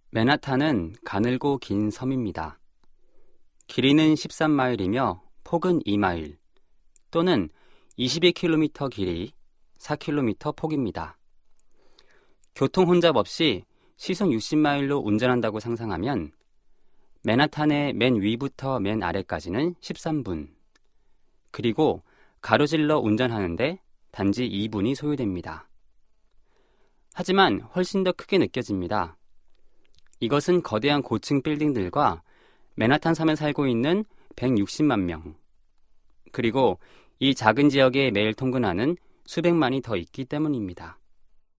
맨하탄은 가늘고 긴 섬입니다. 길이는 13마일이며 폭은 2마일 또는 22km 길이, 4km 폭입니다. 교통 혼잡 없이 시속 60마일로 운전한다고 상상하면 맨하탄의 맨 위부터 맨 아래까지는 13분, 그리고 가로질러 운전하는데 단지 2분이 소요됩니다. 하지만 훨씬 더 크게 느껴집니다. 이것은 거대한 고층 빌딩들과 맨하탄 섬에 살고 있는 160만 명, 그리고 이 작은 지역에 매일 통근하는 수백만이 더 있기 때문입니다.